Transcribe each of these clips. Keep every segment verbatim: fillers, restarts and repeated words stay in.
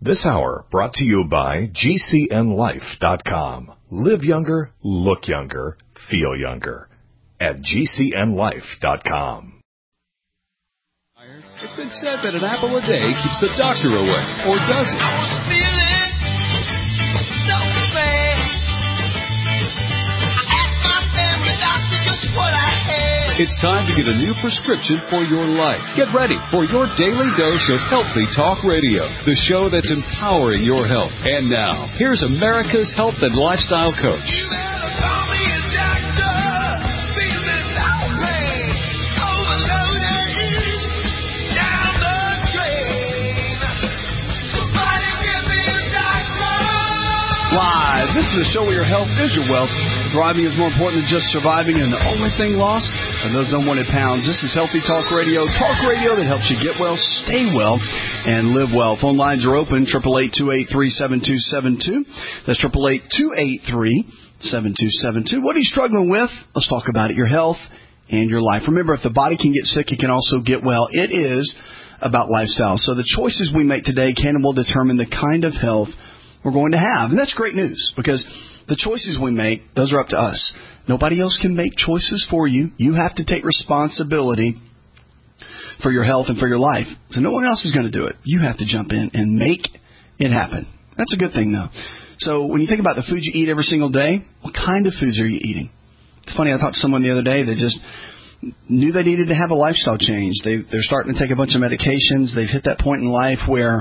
This hour brought to you by G C N life dot com. Live younger, look younger, feel younger at G C N life dot com. It's been said that an apple a day keeps the doctor away, or does it? I was feeling so bad. I asked my family doctor just what I had. It's time to get a new prescription for your life. Get ready for your daily dose of Healthy Talk Radio, the show that's empowering your health. And now, here's America's health and lifestyle coach. You better call me a doctor. Feeling no pain. Overloaded. Down the drain. Somebody give me a doctor. Live. This is a show where your health is your wealth. Thriving is more important than just surviving, and the only thing lost are those unwanted pounds. This is Healthy Talk Radio, talk radio that helps you get well, stay well, and live well. Phone lines are open, eight eight eight, two eight three, seven two seven two. That's eight eight eight, two eight three, seven two seven two. What are you struggling with? Let's talk about it, your health and your life. Remember, if the body can get sick, it can also get well. It is about lifestyle. So the choices we make today can and will determine the kind of health we're going to have. And that's great news, because the choices we make, those are up to us. Nobody else can make choices for you. You have to take responsibility for your health and for your life. So no one else is going to do it. You have to jump in and make it happen. That's a good thing, though. So when you think about the food you eat every single day, what kind of foods are you eating? It's funny, I talked to someone the other day that just knew they needed to have a lifestyle change. They, they're starting to take a bunch of medications. They've hit that point in life where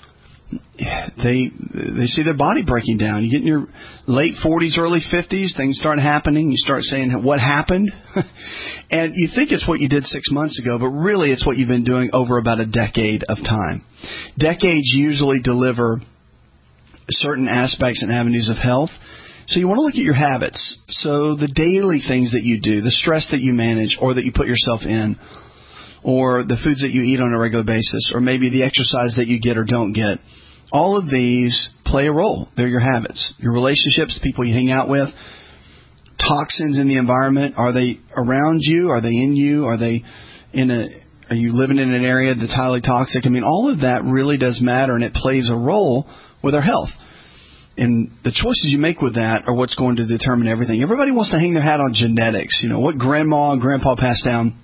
they they see their body breaking down. You get in your late forties, early fifties, things start happening. You start saying, what happened? And you think it's what you did six months ago, but really it's what you've been doing over about a decade of time. Decades usually deliver certain aspects and avenues of health. So you want to look at your habits. So the daily things that you do, the stress that you manage or that you put yourself in, or the foods that you eat on a regular basis, or maybe the exercise that you get or don't get. All of these play a role. They're your habits, your relationships, the people you hang out with, toxins in the environment. Are they around you? Are they in you? Are they in a? Are you living in an area that's highly toxic? I mean, all of that really does matter, and it plays a role with our health. And the choices you make with that are what's going to determine everything. Everybody wants to hang their hat on genetics. You know, what grandma and grandpa passed down.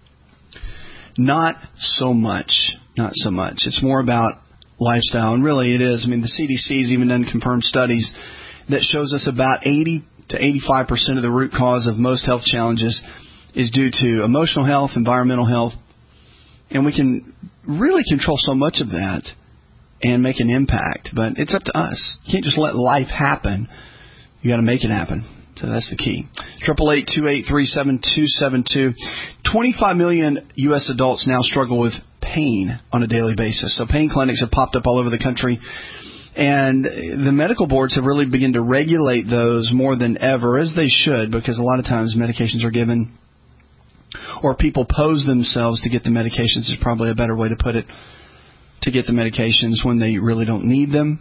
Not so much. Not so much. It's more about lifestyle. And really it is. I mean, the C D C has even done confirmed studies that shows us about eighty to eighty-five percent of the root cause of most health challenges is due to emotional health, environmental health. And we can really control so much of that and make an impact. But it's up to us. You can't just let life happen. You got to make it happen. So that's the key. eight eight eight, two eight three, seven two seven two. twenty-five million U S adults now struggle with pain on a daily basis. So pain clinics have popped up all over the country. And the medical boards have really begun to regulate those more than ever, as they should, because a lot of times medications are given, or people pose themselves to get the medications is probably a better way to put it, to get the medications when they really don't need them.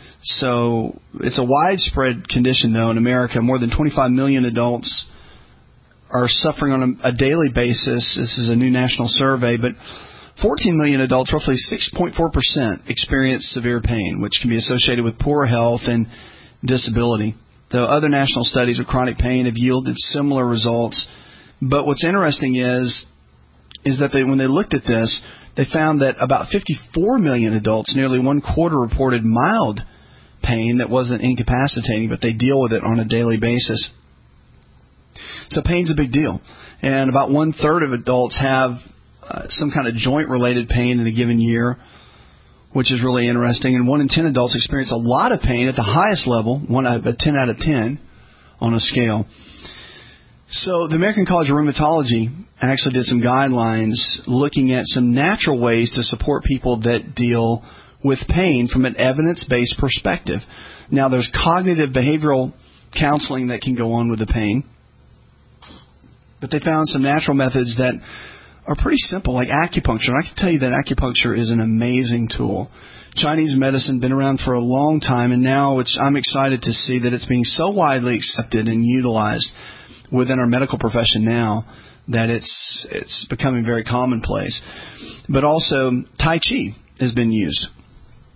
So it's a widespread condition, though, in America. More than twenty-five million adults are suffering on a, a daily basis. This is a new national survey, but fourteen million adults, roughly six point four percent, experience severe pain, which can be associated with poor health and disability. Though other national studies of chronic pain have yielded similar results. But what's interesting is, is that they, when they looked at this, they found that about fifty-four million adults, nearly one quarter, reported mild pain that wasn't incapacitating, but they deal with it on a daily basis. So pain's a big deal. And about one-third of adults have uh, some kind of joint-related pain in a given year, which is really interesting. And one in ten adults experience a lot of pain at the highest level, one a ten out of ten on a scale. So the American College of Rheumatology actually did some guidelines looking at some natural ways to support people that deal with pain from an evidence-based perspective. Now, there's cognitive behavioral counseling that can go on with the pain, but they found some natural methods that are pretty simple, like acupuncture. And I can tell you that acupuncture is an amazing tool. Chinese medicine been around for a long time, and now it's, I'm excited to see that it's being so widely accepted and utilized within our medical profession now that it's it's becoming very commonplace. But also Tai Chi has been used.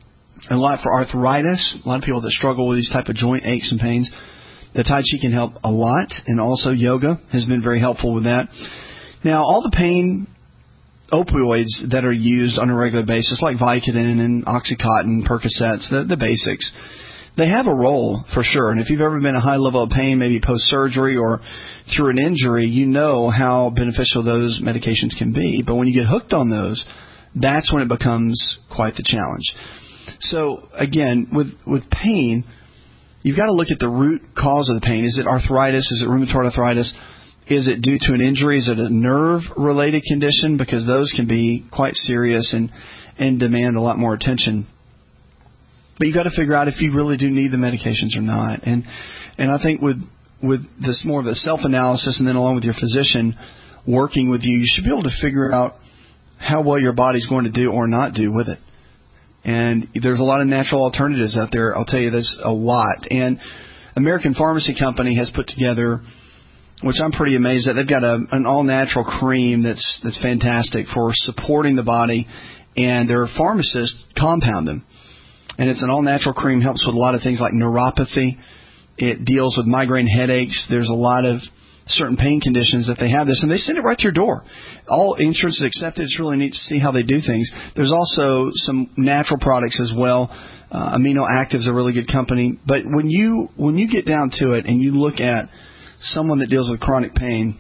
a lot for arthritis. A lot of people that struggle with these type of joint aches and pains. The Tai Chi can help a lot, and also yoga has been very helpful with that. Now, all the pain opioids that are used on a regular basis, like Vicodin and Oxycontin, Percocets, the, the basics, they have a role for sure. And if you've ever been in a high level of pain, maybe post-surgery or through an injury, you know how beneficial those medications can be. But when you get hooked on those, that's when it becomes quite the challenge. So, again, with, with pain, you've got to look at the root cause of the pain. Is it arthritis? Is it rheumatoid arthritis? Is it due to an injury? Is it a nerve-related condition? Because those can be quite serious and, and demand a lot more attention. But you've got to figure out if you really do need the medications or not. And and I think with with this more of a self-analysis, and then along with your physician working with you, you should be able to figure out how well your body's going to do or not do with it. And there's a lot of natural alternatives out there. I'll tell you this a lot. And American Pharmacy Company has put together, which I'm pretty amazed at. They've got a, an all-natural cream that's that's fantastic for supporting the body, and their pharmacists compound them. And it's an all-natural cream, helps with a lot of things like neuropathy. It deals with migraine headaches. There's a lot of certain pain conditions that they have this, and they send it right to your door. All insurance is accepted. It's really neat to see how they do things. There's also some natural products as well. Uh, Amino Active is a really good company. But when you when you get down to it and you look at someone that deals with chronic pain,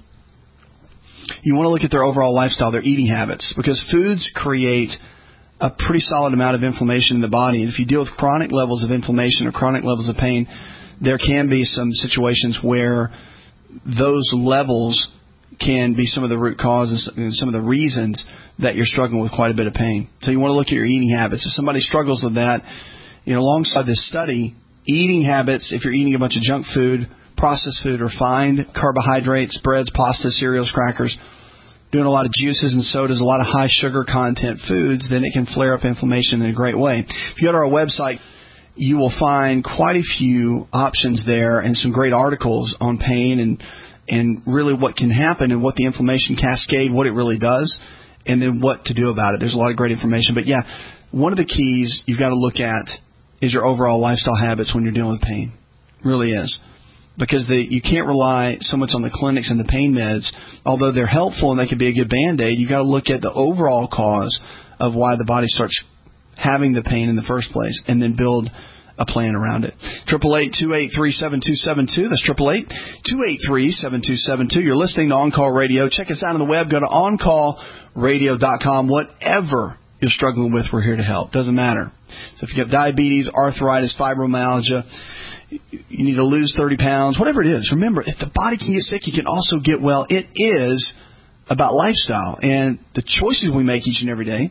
you want to look at their overall lifestyle, their eating habits, because foods create a pretty solid amount of inflammation in the body. And if you deal with chronic levels of inflammation or chronic levels of pain, there can be some situations where those levels can be some of the root causes and some of the reasons that you're struggling with quite a bit of pain. So you want to look at your eating habits. If somebody struggles with that, you know, alongside this study, eating habits, if you're eating a bunch of junk food, processed food, refined carbohydrates, breads, pasta, cereals, crackers, doing a lot of juices and sodas, a lot of high sugar content foods, then it can flare up inflammation in a great way. If you go to our website, you will find quite a few options there and some great articles on pain and and really what can happen and what the inflammation cascade, what it really does, and then what to do about it. There's a lot of great information. But, yeah, one of the keys you've got to look at is your overall lifestyle habits when you're dealing with pain. It really is. Because the, you can't rely so much on the clinics and the pain meds. Although they're helpful and they can be a good Band-Aid, you've got to look at the overall cause of why the body starts having the pain in the first place, and then build a plan around it. triple eight, two eight three, seven two seven two. That's triple eight, two eight three, seven two seven two. You're listening to On Call Radio. Check us out on the web. Go to on call radio dot com. Whatever you're struggling with, we're here to help. Doesn't matter. So if you have diabetes, arthritis, fibromyalgia, you need to lose thirty pounds, whatever it is, remember, if the body can get sick, you can also get well. It is about lifestyle and the choices we make each and every day.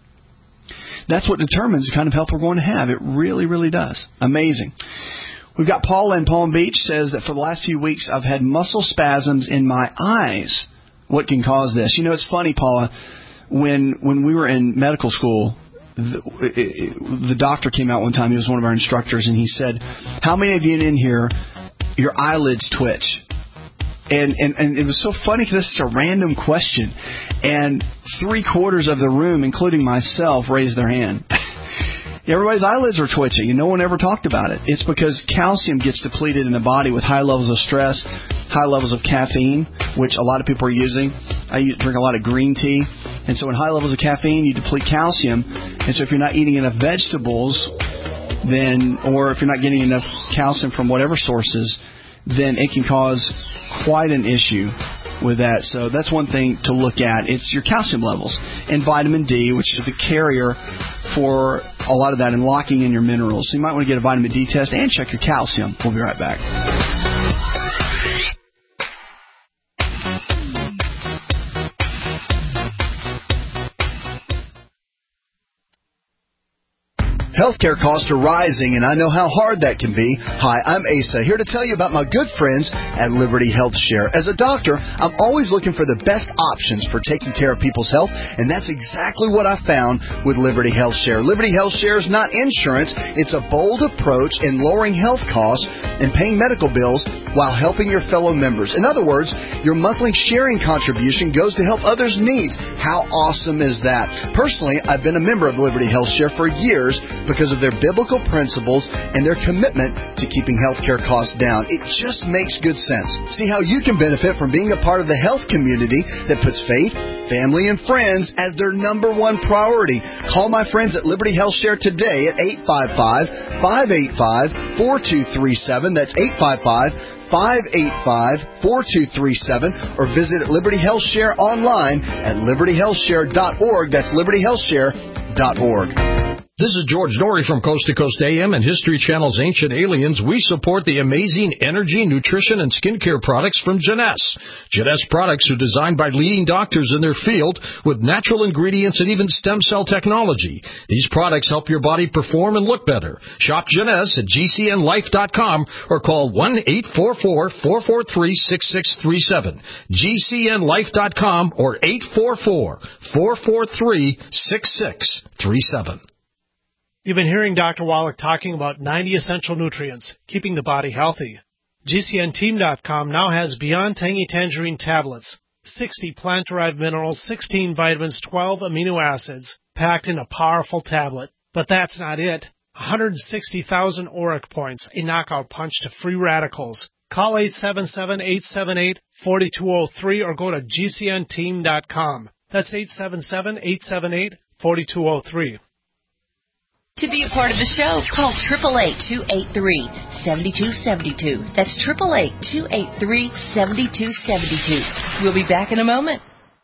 That's what determines the kind of health we're going to have. It really, really does. Amazing. We've got Paula in Palm Beach says that for the last few weeks I've had muscle spasms in my eyes. What can cause this? You know, it's funny, Paula, when when we were in medical school, the, the doctor came out one time. He was one of our instructors, and he said, how many of you in here, your eyelids twitch? And, and, and it was so funny because this is a random question. And three quarters of the room, including myself, raised their hand. Everybody's eyelids are twitching, and no one ever talked about it. It's because calcium gets depleted in the body with high levels of stress, high levels of caffeine, which a lot of people are using. I drink a lot of green tea. And so in high levels of caffeine, you deplete calcium. And so if you're not eating enough vegetables, then, or if you're not getting enough calcium from whatever sources, then it can cause quite an issue with that. So that's one thing to look at. It's your calcium levels. And vitamin D, which is the carrier for a lot of that and locking in your minerals. So you might want to get a vitamin D test and check your calcium. We'll be right back. Healthcare costs are rising, and I know how hard that can be. Hi, I'm Asa, here to tell you about my good friends at Liberty Health Share. As a doctor, I'm always looking for the best options for taking care of people's health, and that's exactly what I found with Liberty Health Share. Liberty Health Share is not insurance. It's a bold approach in lowering health costs and paying medical bills while helping your fellow members. In other words, your monthly sharing contribution goes to help others' needs. How awesome is that? Personally, I've been a member of Liberty Health Share for years because of their biblical principles and their commitment to keeping healthcare costs down. It just makes good sense. See how you can benefit from being a part of the health community that puts faith, family, and friends as their number one priority. Call my friends at Liberty Health Share today at eight five five, five eight five, four two three seven. That's eight five five, five eight five, four two three seven. Or visit Liberty Health Share online at liberty health share dot org. That's liberty health share dot org. This is George Norrie from Coast to Coast A M and History Channel's Ancient Aliens. We support the amazing energy, nutrition, and skincare products from Jeunesse. Jeunesse products are designed by leading doctors in their field with natural ingredients and even stem cell technology. These products help your body perform and look better. Shop Jeunesse at G C N life dot com or call one eight four four, four four three, six six three seven. G C N life dot com or eight four four, four four three, six six three seven. You've been hearing Doctor Wallach talking about ninety essential nutrients, keeping the body healthy. G C N team dot com now has Beyond Tangy Tangerine tablets, sixty plant-derived minerals, sixteen vitamins, twelve amino acids, packed in a powerful tablet. But that's not it. one hundred sixty thousand auric points, a knockout punch to free radicals. Call eight seven seven, eight seven eight, four two zero three or go to G C N team dot com. That's eight seven seven, eight seven eight, four two zero three. To be a part of the show, call eight eight eight, two eight three, seven two seven two. That's eight eight eight, two eight three, seven two seven two. We'll be back in a moment.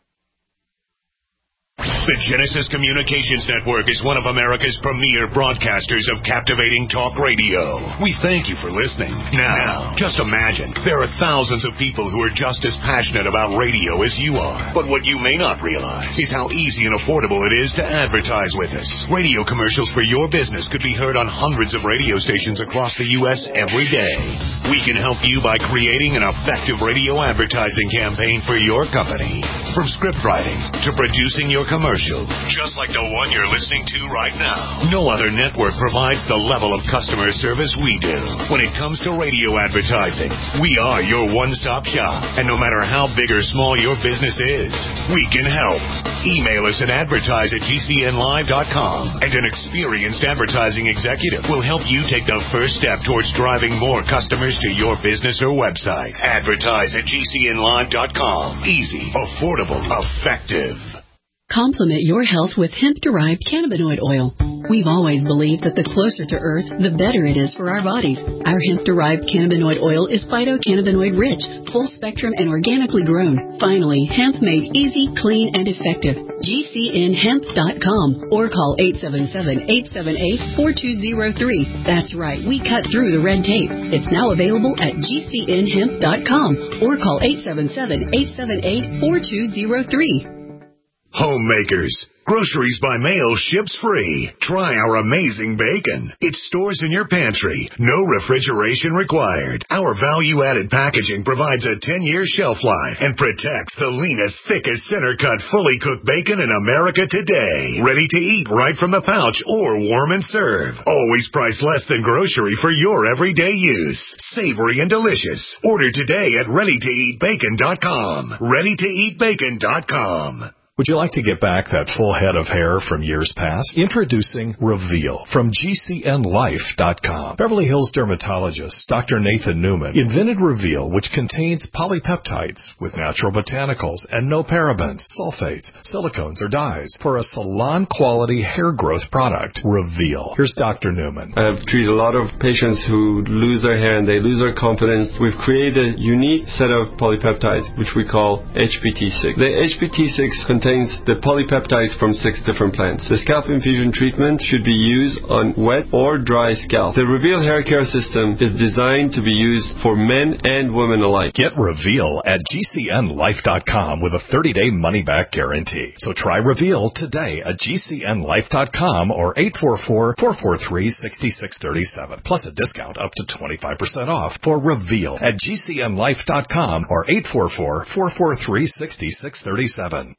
The Genesis Communications Network is one of America's premier broadcasters of captivating talk radio. We thank you for listening. Now, just imagine, there are thousands of people who are just as passionate about radio as you are. But what you may not realize is how easy and affordable it is to advertise with us. Radio commercials for your business could be heard on hundreds of radio stations across the U S every day. We can help you by creating an effective radio advertising campaign for your company. From script writing to producing your commercial, just like the one you're listening to right now. No other network provides the level of customer service we do. When it comes to radio advertising, we are your one-stop shop. And no matter how big or small your business is, we can help. Email us at advertise at G C N live dot com, and an experienced advertising executive will help you take the first step towards driving more customers to your business or website. Advertise at G C N live dot com. Easy, affordable, effective. Complement your health with hemp-derived cannabinoid oil. We've always believed that the closer to Earth, the better it is for our bodies. Our hemp-derived cannabinoid oil is phytocannabinoid-rich, full-spectrum, and organically grown. Finally, hemp made easy, clean, and effective. G C N hemp dot com or call eight seven seven, eight seven eight, four two zero three. That's right, we cut through the red tape. It's now available at G C N hemp dot com or call eight seven seven, eight seven eight, four two zero three. Homemakers. Groceries by mail ships free. Try our amazing bacon. It stores in your pantry. No refrigeration required. Our value-added packaging provides a ten-year shelf life and protects the leanest, thickest, center-cut, fully cooked bacon in America today. Ready to eat right from the pouch or warm and serve. Always priced less than grocery for your everyday use. Savory and delicious. Order today at ready to eat bacon dot com. ready to eat bacon dot com. Would you like to get back that full head of hair from years past? Introducing Reveal from G C N life dot com. Beverly Hills dermatologist Doctor Nathan Newman invented Reveal, which contains polypeptides with natural botanicals and no parabens, sulfates, silicones, or dyes for a salon-quality hair growth product. Reveal. Here's Doctor Newman. I've treated a lot of patients who lose their hair and they lose their confidence. We've created a unique set of polypeptides, which we call H P T six. The H P T six contains the polypeptides from six different plants. The scalp infusion treatment should be used on wet or dry scalp. The Reveal hair care system is designed to be used for men and women alike. Get Reveal at G C N life dot com with a thirty-day money-back guarantee. So try Reveal today at G C N life dot com or eight four four, four four three, six six three seven. Plus a discount up to twenty-five percent off for Reveal at G C N life dot com or eight four four, four four three, six six three seven.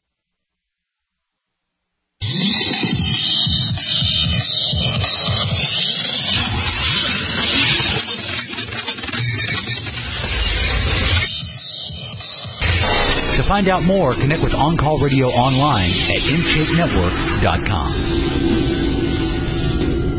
To find out more, connect with On Call Radio online at in shape network dot com.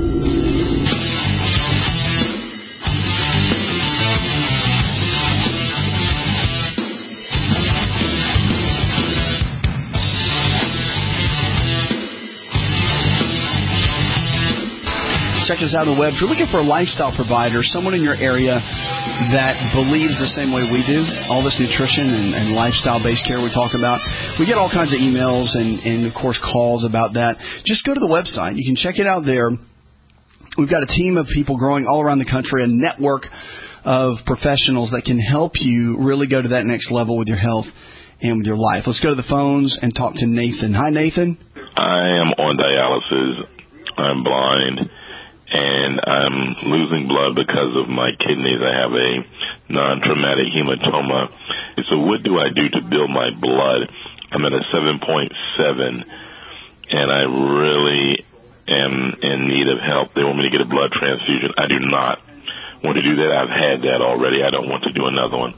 check us out on the web. If you're looking for a lifestyle provider, someone in your area that believes the same way we do, all this nutrition and, and lifestyle-based care we talk about, we get all kinds of emails and, and, of course, calls about that. Just go to the website. You can check it out there. We've got a team of people growing all around the country, a network of professionals that can help you really go to that next level with your health and with your life. Let's go to the phones and talk to Nathan. Hi, Nathan. I am on dialysis. I'm blind, and I'm losing blood because of my kidneys. I have a non-traumatic hematoma. So what do I do to build my blood? I'm at a seven point seven, and I really am in need of help. They want me to get a blood transfusion. I do not want to do that. I've had that already. I don't want to do another one.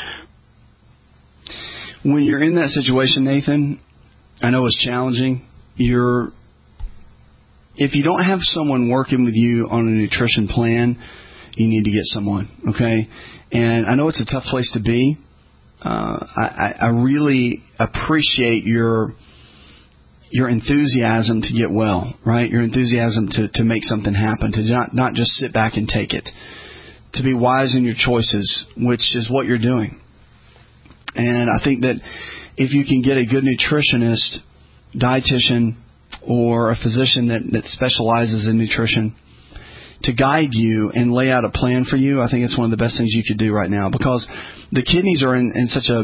When you're in that situation, Nathan, I know it's challenging. You're, if you don't have someone working with you on a nutrition plan, you need to get someone, okay? And I know it's a tough place to be. Uh, I, I really appreciate your your enthusiasm to get well, right? Your enthusiasm to, to make something happen, to not, not just sit back and take it, to be wise in your choices, which is what you're doing. And I think that if you can get a good nutritionist, dietitian, or a physician that, that specializes in nutrition to guide you and lay out a plan for you, I think it's one of the best things you could do right now, because the kidneys are in, in such a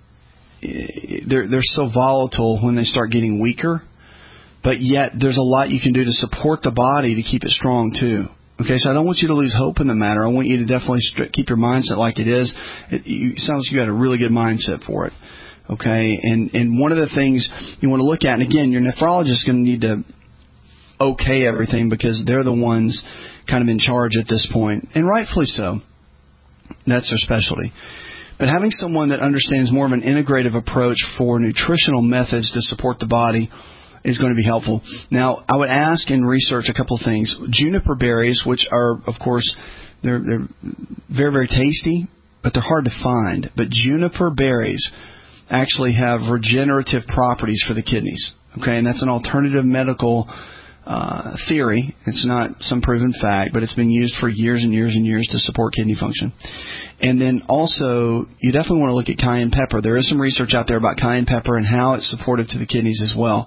they're they're so volatile when they start getting weaker, but yet there's a lot you can do to support the body to keep it strong too. Okay, so I don't want you to lose hope in the matter. I want you to definitely keep your mindset like it is. It, you, it sounds like you got a really good mindset for it. Okay, and and one of the things you want to look at, and again, your nephrologist is going to need to okay everything because they're the ones kind of in charge at this point, and rightfully so. That's their specialty. But having someone that understands more of an integrative approach for nutritional methods to support the body is going to be helpful. Now, I would ask and research a couple of things. Juniper berries, which are, of course, they're, they're very, very tasty, but they're hard to find. But juniper berries actually have regenerative properties for the kidneys. Okay, and that's an alternative medical uh, theory. It's not some proven fact, but it's been used for years and years and years to support kidney function. And then also, you definitely want to look at cayenne pepper. There is some research out there about cayenne pepper and how it's supportive to the kidneys as well.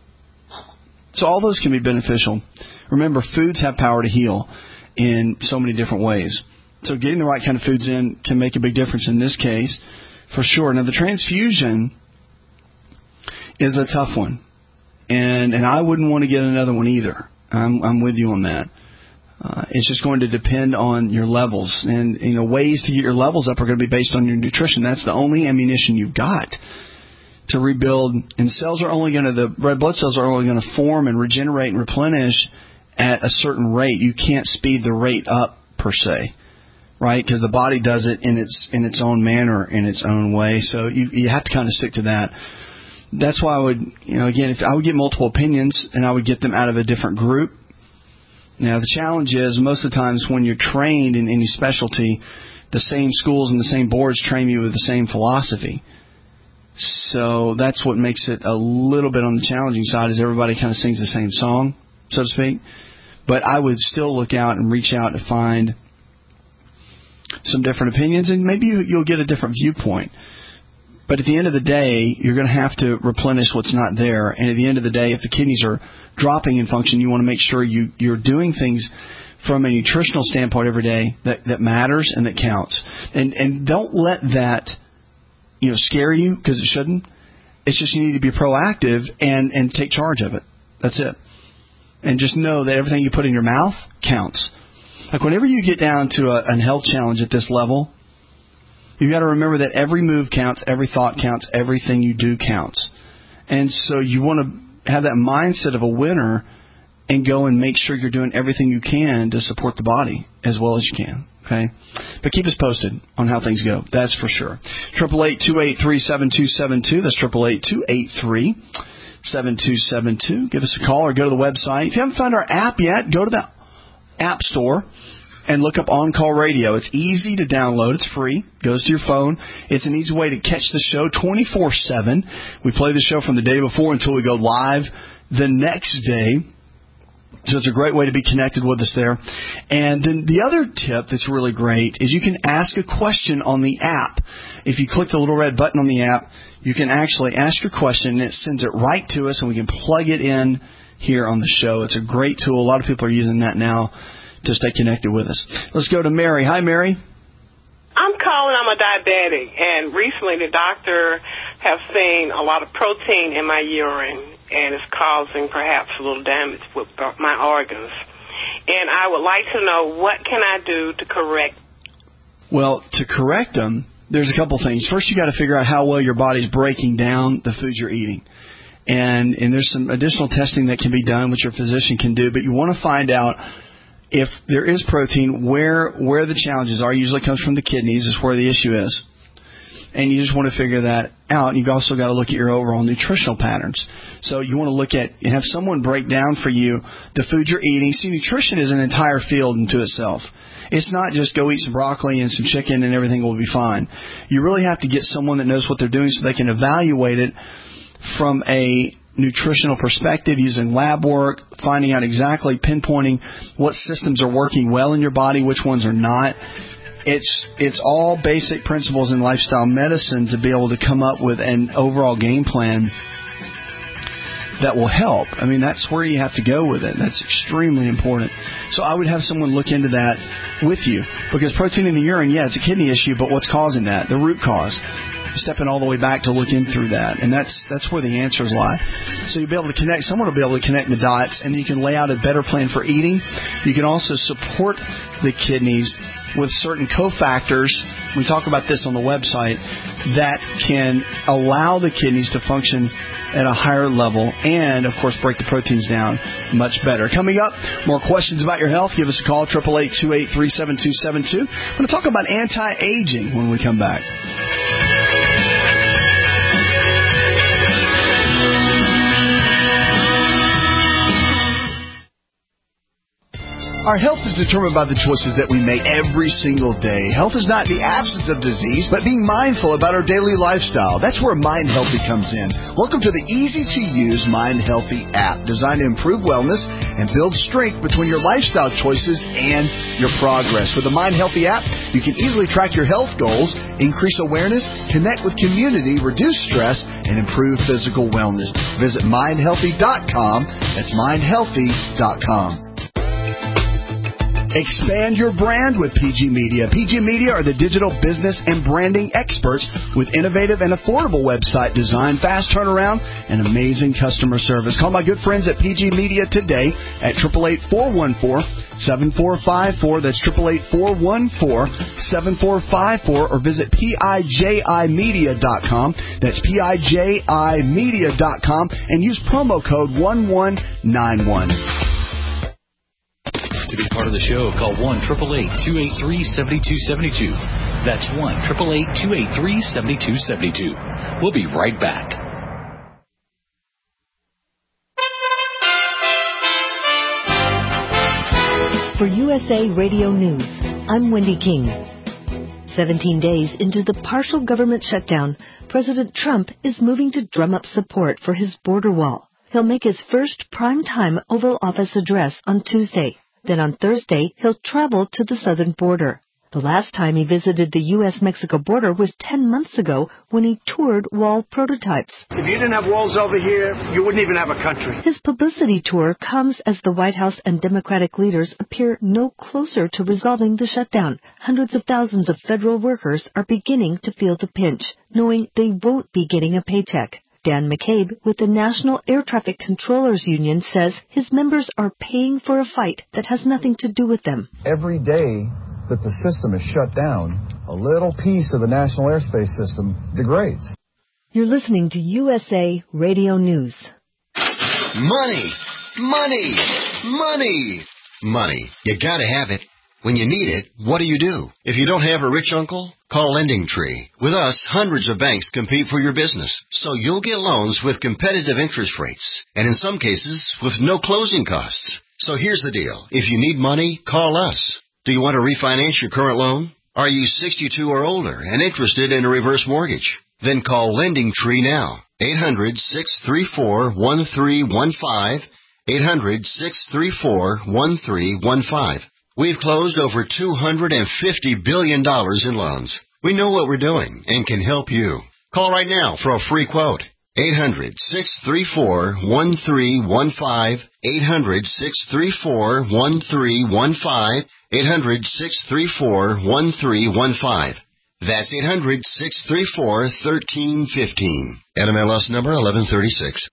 So all those can be beneficial. Remember, foods have power to heal in so many different ways. So getting the right kind of foods in can make a big difference in this case, for sure. Now, the transfusion is a tough one. And and I wouldn't want to get another one either. I'm, I'm with you on that. Uh, it's just going to depend on your levels. And, you know, ways to get your levels up are going to be based on your nutrition. That's the only ammunition you've got to rebuild. And cells are only going to, the red blood cells are only going to form and regenerate and replenish at a certain rate. You can't speed the rate up per se, right? Because the body does it in its in its own manner, in its own way. So you you have to kind of stick to that. That's why I would, you know, again, if I would get multiple opinions and I would get them out of a different group. Now, the challenge is most of the times when you're trained in any specialty, the same schools and the same boards train you with the same philosophy. So that's what makes it a little bit on the challenging side, is everybody kind of sings the same song, so to speak. But I would still look out and reach out to find some different opinions, and maybe you'll get a different viewpoint. But at the end of the day, you're going to have to replenish what's not there. And at the end of the day, if the kidneys are dropping in function, you want to make sure you, you're doing things from a nutritional standpoint every day that, that matters and that counts. And and don't let that, you know, scare you, because it shouldn't. It's just you need to be proactive and, and take charge of it. That's it. And just know that everything you put in your mouth counts. Like whenever you get down to a, a health challenge at this level, you've got to remember that every move counts, every thought counts, everything you do counts. And so you want to have that mindset of a winner and go and make sure you're doing everything you can to support the body as well as you can. Okay? But keep us posted on how things go. That's for sure. eight eight eight, two eight three, seven two seven two. That's eight eight eight, two eight three, seven two seven two. Give us a call or go to the website. If you haven't found our app yet, go to the App Store and look up On Call Radio. It's easy to download. It's free. It goes to your phone. It's an easy way to catch the show twenty-four seven. We play the show from the day before until we go live the next day. So it's a great way to be connected with us there. And then the other tip that's really great is you can ask a question on the app. If you click the little red button on the app, you can actually ask your question, and it sends it right to us, and we can plug it in here on the show. It's a great tool. A lot of people are using that now to stay connected with us. Let's go to Mary. Hi, Mary. I'm calling. I'm a diabetic, and recently the doctor has seen a lot of protein in my urine, and it's causing perhaps a little damage with my organs. And I would like to know, what can I do to correct? Well, to correct them, there's a couple things. First, you got to figure out how well your body's breaking down the food you're eating. And and there's some additional testing that can be done, which your physician can do. But you want to find out if there is protein, where where the challenges are. It usually comes from the kidneys, is where the issue is. And you just want to figure that out. You've also got to look at your overall nutritional patterns. So you want to look at, have someone break down for you the food you're eating. See, nutrition is an entire field unto itself. It's not just go eat some broccoli and some chicken and everything will be fine. You really have to get someone that knows what they're doing so they can evaluate it from a nutritional perspective, using lab work, finding out exactly, pinpointing what systems are working well in your body, which ones are not. It's it's all basic principles in lifestyle medicine to be able to come up with an overall game plan that will help. I mean, that's where you have to go with it. That's extremely important. So I would have someone look into that with you, because protein in the urine, yeah, it's a kidney issue, but what's causing that? The root cause. Stepping all the way back to look in through that. And that's that's where the answers lie. So you'll be able to connect, someone will be able to connect the dots, and then you can lay out a better plan for eating. You can also support the kidneys with certain cofactors, we talk about this on the website, that can allow the kidneys to function at a higher level and, of course, break the proteins down much better. Coming up, more questions about your health. Give us a call, eight eight eight, two eight three, seven two seven two. I'm going to talk about anti-aging when we come back. Our health is determined by the choices that we make every single day. Health is not the absence of disease, but being mindful about our daily lifestyle. That's where Mind Healthy comes in. Welcome to the easy-to-use Mind Healthy app, designed to improve wellness and build strength between your lifestyle choices and your progress. With the Mind Healthy app, you can easily track your health goals, increase awareness, connect with community, reduce stress, and improve physical wellness. Visit mind healthy dot com. That's mind healthy dot com. Expand your brand with P G Media. P G Media are the digital business and branding experts with innovative and affordable website design, fast turnaround, and amazing customer service. Call my good friends at P G Media today at eight eight eight, four one four, seven four five four. That's eight eight eight, four one four, seven four five four, or visit P I J I media dot com. That's P I J I media dot com, and use promo code one one nine one. To be part of the show, call one eight eight eight, two eight three, seven two seven two. That's one eight eight eight, two eight three, seven two seven two. We'll be right back. For U S A Radio News, I'm Wendy King. seventeen days into the partial government shutdown, President Trump is moving to drum up support for his border wall. He'll make his first primetime Oval Office address on Tuesday. Then on Thursday, he'll travel to the southern border. The last time he visited the U S Mexico border was ten months ago when he toured wall prototypes. If you didn't have walls over here, you wouldn't even have a country. His publicity tour comes as the White House and Democratic leaders appear no closer to resolving the shutdown. Hundreds of thousands of federal workers are beginning to feel the pinch, knowing they won't be getting a paycheck. Dan McCabe with the National Air Traffic Controllers Union says his members are paying for a fight that has nothing to do with them. Every day that the system is shut down, a little piece of the national airspace system degrades. You're listening to U S A Radio News. Money, money, money, money. You gotta have it. When you need it, what do you do? If you don't have a rich uncle, call Lending Tree. With us, hundreds of banks compete for your business, so you'll get loans with competitive interest rates, and in some cases, with no closing costs. So here's the deal. If you need money, call us. Do you want to refinance your current loan? Are you sixty-two or older and interested in a reverse mortgage? Then call Lending Tree now. eight hundred, six three four, one three one five. eight hundred, six three four, one three one five. We've closed over two hundred fifty billion dollars in loans. We know what we're doing and can help you. Call right now for a free quote. eight hundred, six three four, one three one five. eight hundred, six three four, one three one five. eight hundred, six three four, one three one five. That's eight hundred, six three four, one three one five. N M L S number eleven thirty-six.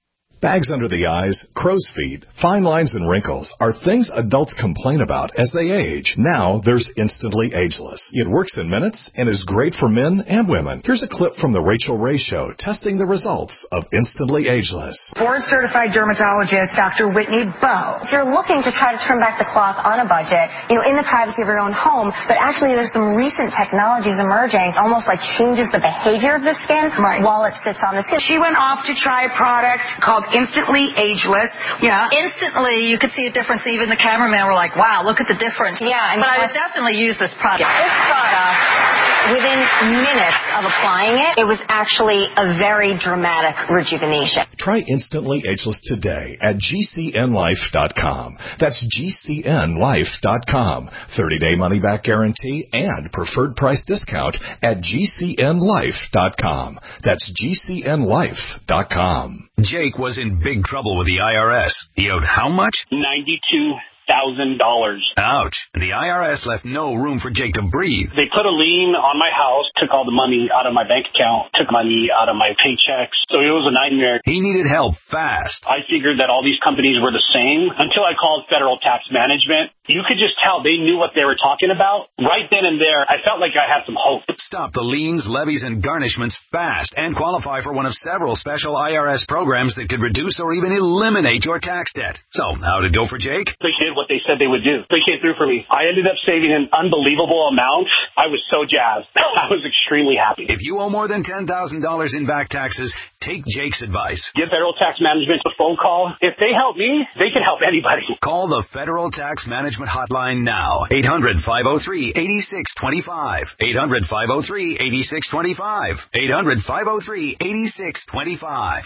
Bags under the eyes, crow's feet, fine lines, and wrinkles are things adults complain about as they age. Now there's Instantly Ageless. It works in minutes and is great for men and women. Here's a clip from The Rachel Ray Show testing the results of Instantly Ageless. Board-certified dermatologist Doctor Whitney Bowe. If you're looking to try to turn back the clock on a budget, you know, in the privacy of your own home, but actually there's some recent technologies emerging, almost like changes the behavior of the skin right. while it sits on the skin. She went off to try a product called Instantly Ageless. Yeah. Instantly, you could see a difference. Even the cameraman were like, wow, look at the difference. Yeah. And but I would definitely use this product. This product, within minutes of applying it, it was actually a very dramatic rejuvenation. Try Instantly Ageless today at G C N life dot com. That's G C N life dot com. thirty-day money-back guarantee and preferred price discount at G C N life dot com. That's G C N life dot com. Jake was in big trouble with the I R S. He owed how much? ninety-two thousand dollars. Ouch. The I R S left no room for Jake to breathe. They put a lien on my house, took all the money out of my bank account, took money out of my paychecks. So it was a nightmare. He needed help fast. I figured that all these companies were the same until I called Federal Tax Management. You could just tell they knew what they were talking about. Right then and there, I felt like I had some hope. Stop the liens, levies, and garnishments fast and qualify for one of several special I R S programs that could reduce or even eliminate your tax debt. So, how'd it go for Jake? They did what they said they would do. They came through for me. I ended up saving an unbelievable amount. I was so jazzed. I was extremely happy. If you owe more than ten thousand dollars in back taxes, take Jake's advice. Give Federal Tax Management a phone call. If they help me, they can help anybody. Call the Federal Tax Management hotline now. eight hundred, five oh three, eight six two five. eight hundred, five oh three, eight six two five. eight hundred, five oh three, eight six two five.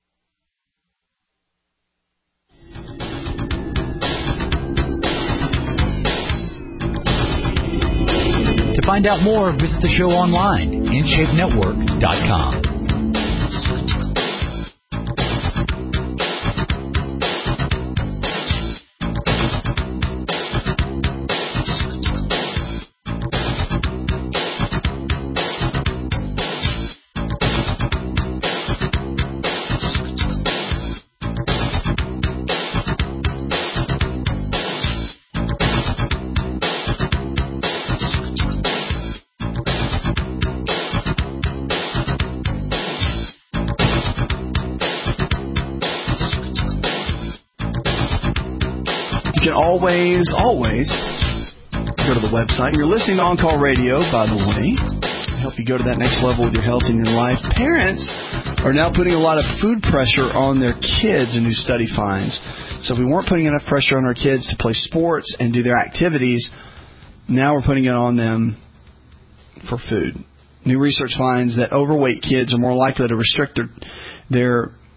To find out more, visit the show online, in shape network dot com. Always, always go to the website. You're listening to On Call Radio, by the way. Help you go to that next level with your health in your life. Parents are now putting a lot of food pressure on their kids, a new study finds. So if we weren't putting enough pressure on our kids to play sports and do their activities, now we're putting it on them for food. New research finds that overweight kids are more likely to restrict their, their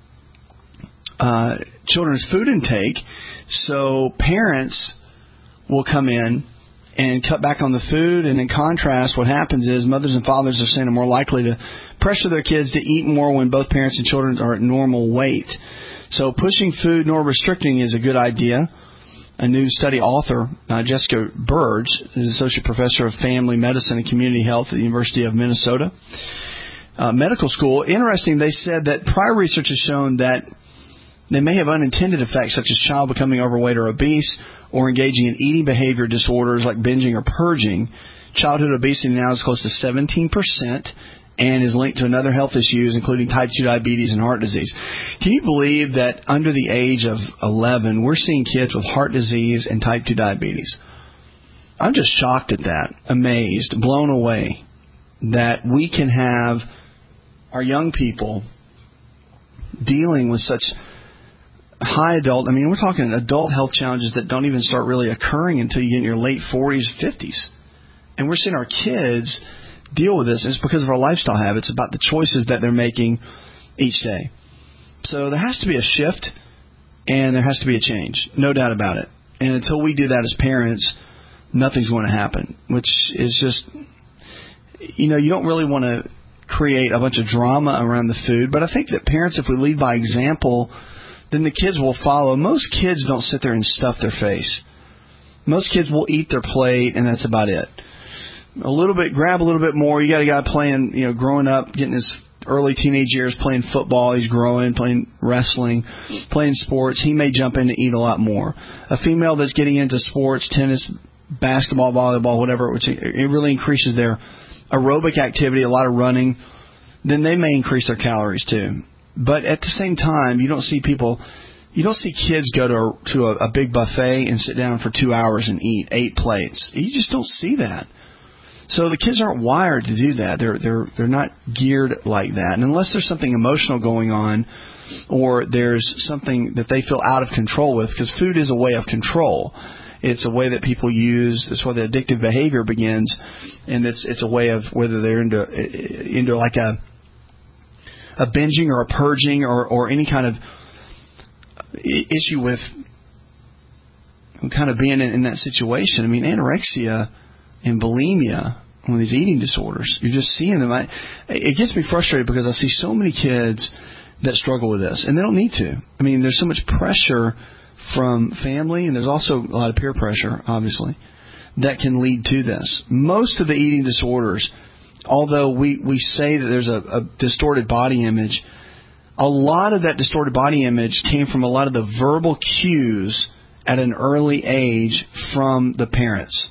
uh, children's food intake. So parents will come in and cut back on the food, and in contrast, what happens is mothers and fathers are saying are more likely to pressure their kids to eat more when both parents and children are at normal weight. So pushing food nor restricting is a good idea. A new study author, uh, Jessica Burge, is Associate Professor of Family Medicine and Community Health at the University of Minnesota uh, Medical School. Interesting, they said that prior research has shown that they may have unintended effects such as child becoming overweight or obese or engaging in eating behavior disorders like binging or purging. Childhood obesity now is close to seventeen percent and is linked to another health issues, including type two diabetes and heart disease. Can you believe that under the age of eleven, we're seeing kids with heart disease and type two diabetes? I'm just shocked at that, amazed, blown away that we can have our young people dealing with such high adult, I mean, we're talking adult health challenges that don't even start really occurring until you get in your late forties, fifties. And we're seeing our kids deal with this. It's because of our lifestyle habits, about the choices that they're making each day. So there has to be a shift And there has to be a change, no doubt about it. And until we do that as parents, nothing's going to happen, which is just, you know, you don't really want to create a bunch of drama around the food. But I think that parents, if we lead by example, then the kids will follow. Most kids don't sit there and stuff their face. Most kids will eat their plate, and that's about it. A little bit, grab a little bit more. You got a guy playing, you know, growing up, getting his early teenage years playing football. He's growing, playing wrestling, playing sports. He may jump in and eat a lot more. A female that's getting into sports, tennis, basketball, volleyball, whatever, which it really increases their aerobic activity, a lot of running, then they may increase their calories too. But at the same time, you don't see people, you don't see kids go to a, to a, a big buffet and sit down for two hours and eat eight plates. You just don't see that. So the kids aren't wired to do that. They're they're they're not geared like that. And unless there's something emotional going on, or there's something that they feel out of control with, because food is a way of control. It's a way that people use. That's where the addictive behavior begins, and it's it's a way of whether they're into into like a a binging or a purging or or any kind of issue with kind of being in, in that situation. I mean, anorexia and bulimia, one of these eating disorders, you're just seeing them. I, it gets me frustrated because I see so many kids that struggle with this, and they don't need to. I mean, there's so much pressure from family, and there's also a lot of peer pressure, obviously, that can lead to this. Most of the eating disorders, although we, we say that there's a, a distorted body image, a lot of that distorted body image came from a lot of the verbal cues at an early age from the parents.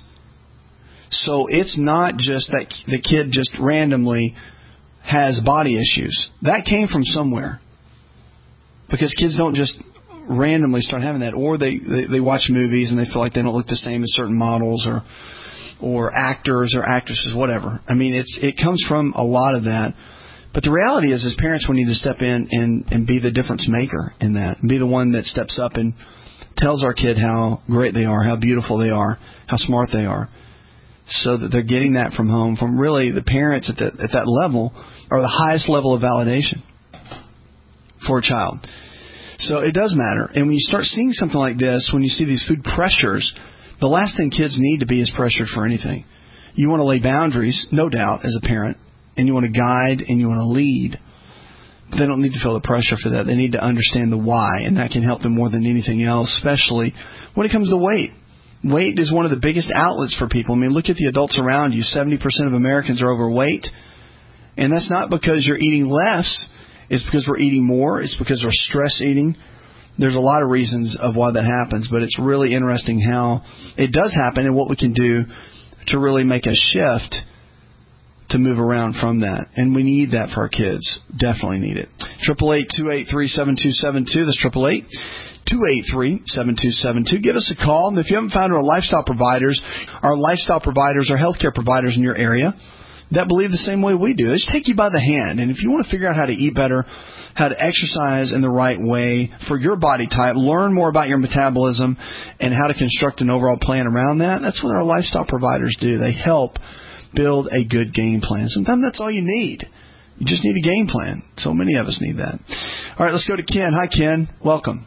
So it's not just that the kid just randomly has body issues. That came from somewhere. Because kids don't just randomly start having that. Or they, they, they watch movies and they feel like they don't look the same as certain models or or actors or actresses, whatever. I mean, it's it comes from a lot of that. But the reality is, as parents, we need to step in and, and be the difference maker in that. And be the one that steps up and tells our kid how great they are, how beautiful they are, how smart they are. So that they're getting that from home, from really the parents at, the, at that level are the highest level of validation for a child. So it does matter. And when you start seeing something like this, when you see these food pressures, the last thing kids need to be is pressured for anything. You want to lay boundaries, no doubt, as a parent, and you want to guide and you want to lead. But they don't need to feel the pressure for that. They need to understand the why, and that can help them more than anything else, especially when it comes to weight. Weight is one of the biggest outlets for people. I mean, look at the adults around you. seventy percent of Americans are overweight. And that's not because you're eating less. It's because we're eating more. It's because we're stress eating. There's a lot of reasons of why that happens. But it's really interesting how it does happen and what we can do to really make a shift to move around from that. And we need that for our kids. Definitely need it. eight eight eight, two eight three, seven two seven two. That's eight eight eight, two eight three, seven two seven two. Give us a call. And if you haven't found our lifestyle providers, our lifestyle providers are healthcare providers in your area that believe the same way we do. They just take you by the hand. And if you want to figure out how to eat better, how to exercise in the right way for your body type, learn more about your metabolism and how to construct an overall plan around that, that's what our lifestyle providers do. They help build a good game plan. Sometimes that's all you need. You just need a game plan. So many of us need that. All right, let's go to Ken. Hi, Ken. Welcome.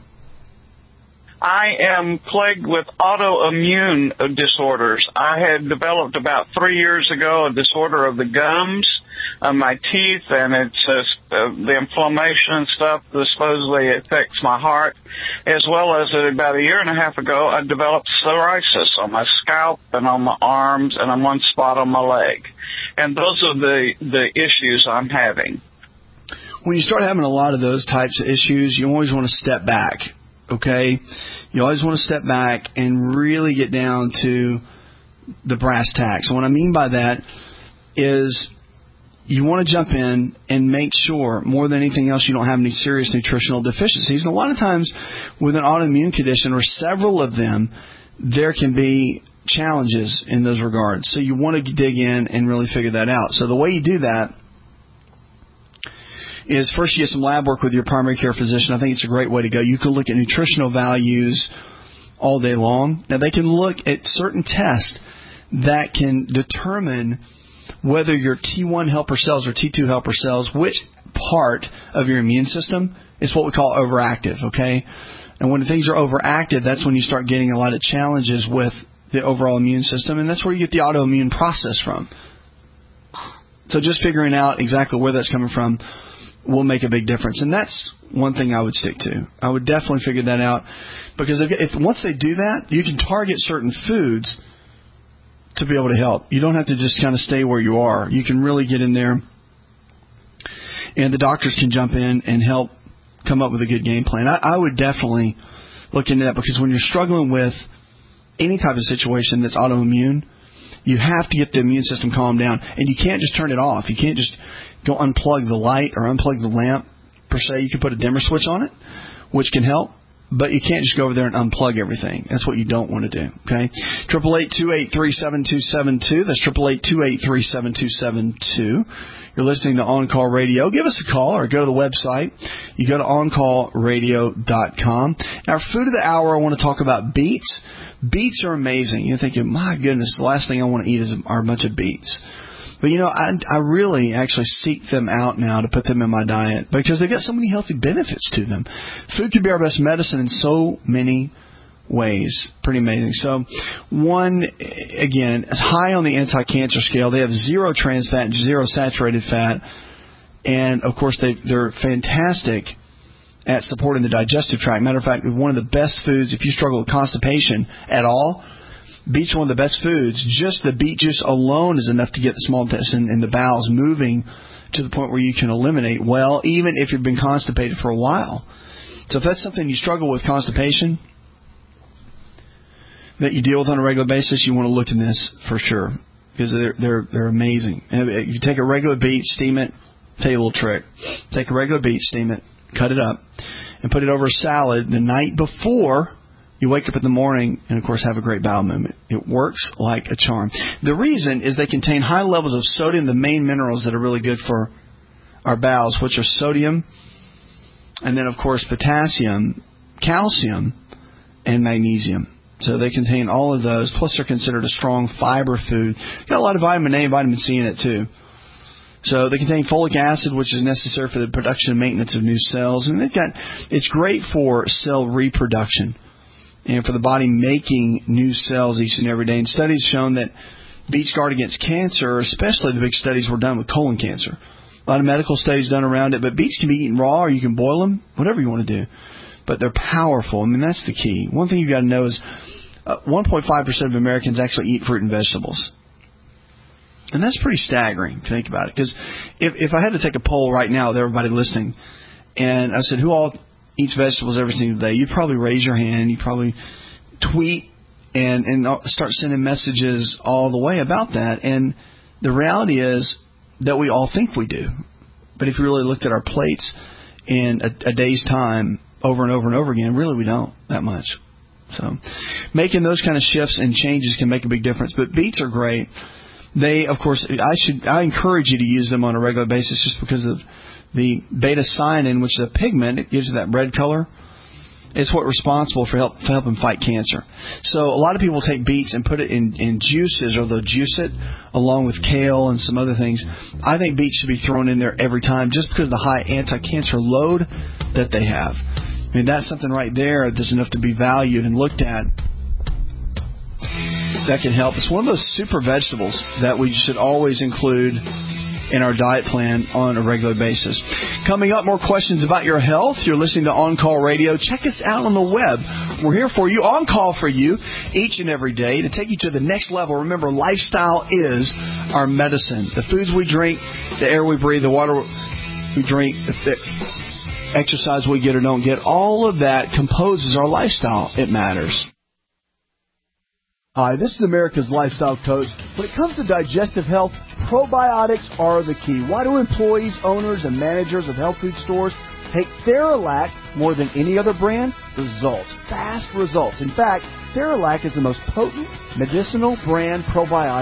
I am plagued with autoimmune disorders. I had developed about three years ago a disorder of the gums, of my teeth, and it's uh, the inflammation and stuff that supposedly affects my heart, as well as uh, about a year and a half ago, I developed psoriasis on my scalp and on my arms and on one spot on my leg. And those are the, the issues I'm having. When you start having a lot of those types of issues, you always want to step back. Okay, you always want to step back and really get down to the brass tacks. And what I mean by that is you want to jump in and make sure, more than anything else, you don't have any serious nutritional deficiencies. And a lot of times with an autoimmune condition, or several of them, there can be challenges in those regards. So you want to dig in and really figure that out. So the way you do that is first you get some lab work with your primary care physician. I think it's a great way to go. You can look at nutritional values all day long. Now, they can look at certain tests that can determine whether your T one helper cells or T two helper cells, which part of your immune system is what we call overactive, okay? And when things are overactive, that's when you start getting a lot of challenges with the overall immune system, and that's where you get the autoimmune process from. So just figuring out exactly where that's coming from will make a big difference. And that's one thing I would stick to. I would definitely figure that out, because if, if once they do that, you can target certain foods to be able to help. You don't have to just kind of stay where you are. You can really get in there, and the doctors can jump in and help come up with a good game plan. I, I would definitely look into that, because when you're struggling with any type of situation that's autoimmune, you have to get the immune system calmed down, and you can't just turn it off. You can't just go unplug the light or unplug the lamp, per se. You can put a dimmer switch on it, which can help, but you can't just go over there and unplug everything. That's what you don't want to do, okay? eight eight eight, two eight three, seven two seven two. That's eight eight eight, two eight three, seven two seven two. You're listening to On Call Radio. Give us a call or go to the website. You go to on call radio dot com. Our food of the hour, I want to talk about beets. Beets are amazing. You're thinking, my goodness, the last thing I want to eat is are a bunch of beets. But, you know, I, I really actually seek them out now to put them in my diet, because they've got so many healthy benefits to them. Food can be our best medicine in so many ways. Pretty amazing. So, one, again, high on the anti-cancer scale. They have zero trans fat, zero saturated fat. And, of course, they, they're fantastic at supporting the digestive tract. Matter of fact, one of the best foods, if you struggle with constipation at all, beets are one of the best foods. Just the beet juice alone is enough to get the small intestine and the bowels moving to the point where you can eliminate well, even if you've been constipated for a while. So if that's something you struggle with, constipation, that you deal with on a regular basis, you want to look in this for sure, because they're they're they're amazing. And if you take a regular beet, steam it. Tell you a little trick. Take a regular beet, steam it, cut it up, and put it over a salad the night before you wake up in the morning, and, of course, have a great bowel movement. It works like a charm. The reason is they contain high levels of sodium, the main minerals that are really good for our bowels, which are sodium, and then, of course, potassium, calcium, and magnesium. So they contain all of those, plus they're considered a strong fiber food. Got a lot of vitamin A and vitamin C in it, too. So they contain folic acid, which is necessary for the production and maintenance of new cells. And they've got, it's great for cell reproduction and for the body making new cells each and every day. And studies shown that beets guard against cancer, especially the big studies were done with colon cancer. A lot of medical studies done around it, but beets can be eaten raw, or you can boil them, whatever you want to do. But they're powerful. I mean, that's the key. One thing you've got to know is uh, one point five percent of Americans actually eat fruit and vegetables. And that's pretty staggering to think about it. Because if, if I had to take a poll right now with everybody listening, and I said, who all eats vegetables every single day, you'd probably raise your hand. You'd probably tweet and, and start sending messages all the way about that. And the reality is that we all think we do. But if you really looked at our plates in a, a day's time over and over and over again, really we don't that much. So making those kind of shifts and changes can make a big difference. But beets are great. They, of course, I should I encourage you to use them on a regular basis, just because of the beta-cyanin, which is a pigment. It gives you that red color. It's what's responsible for, help, for helping fight cancer. So a lot of people take beets and put it in, in juices, or they'll juice it along with kale and some other things. I think beets should be thrown in there every time, just because of the high anti-cancer load that they have. I mean, that's something right there that's enough to be valued and looked at. That can help. It's one of those super vegetables that we should always include in our diet plan on a regular basis. Coming up, more questions about your health. You're listening to On Call Radio. Check us out on the web. We're here for you, on call for you, each and every day to take you to the next level. Remember, lifestyle is our medicine. The foods we drink, the air we breathe, the water we drink, the exercise we get or don't get, all of that composes our lifestyle. It matters. Hi, this is America's Lifestyle Coach. When it comes to digestive health, probiotics are the key. Why do employees, owners, and managers of health food stores take Theralac more than any other brand? Results. Fast results. In fact, Theralac is the most potent medicinal brand probiotic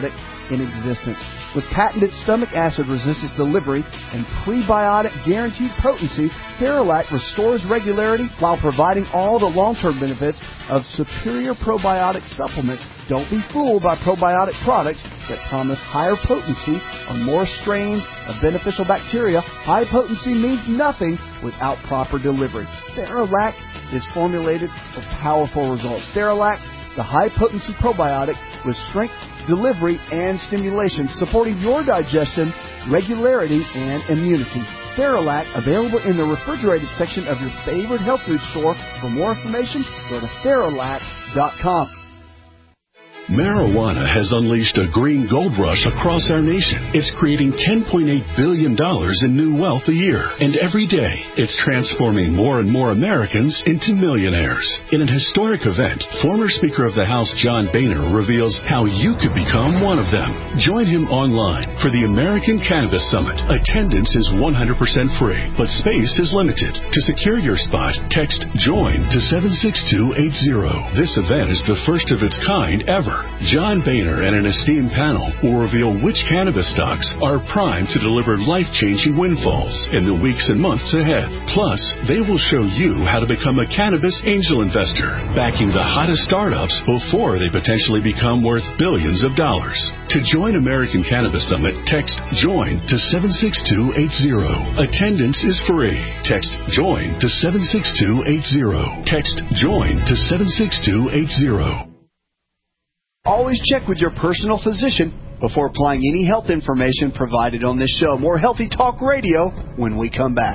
in existence. With patented stomach acid resistance delivery and prebiotic guaranteed potency, Theralac restores regularity while providing all the long-term benefits of superior probiotic supplements. Don't be fooled by probiotic products that promise higher potency or more strains of beneficial bacteria. High potency means nothing without proper delivery. Theralac is formulated for powerful results. Theralac, the high-potency probiotic with strength, delivery, and stimulation, supporting your digestion, regularity, and immunity. Theralac, available in the refrigerated section of your favorite health food store. For more information, go to Theralac dot com. Marijuana has unleashed a green gold rush across our nation. It's creating ten point eight billion dollars in new wealth a year. And every day, it's transforming more and more Americans into millionaires. In an historic event, former Speaker of the House John Boehner reveals how you could become one of them. Join him online for the American Cannabis Summit. Attendance is one hundred percent free, but space is limited. To secure your spot, text JOIN to seven six two eight zero. This event is the first of its kind ever. John Boehner and an esteemed panel will reveal which cannabis stocks are primed to deliver life-changing windfalls in the weeks and months ahead. Plus, they will show you how to become a cannabis angel investor, backing the hottest startups before they potentially become worth billions of dollars. To join American Cannabis Summit, text JOIN to seven six two eight zero. Attendance is free. Text JOIN to seven six two eight zero. Text JOIN to seven six two eight zero. Always check with your personal physician before applying any health information provided on this show. More Healthy Talk Radio when we come back.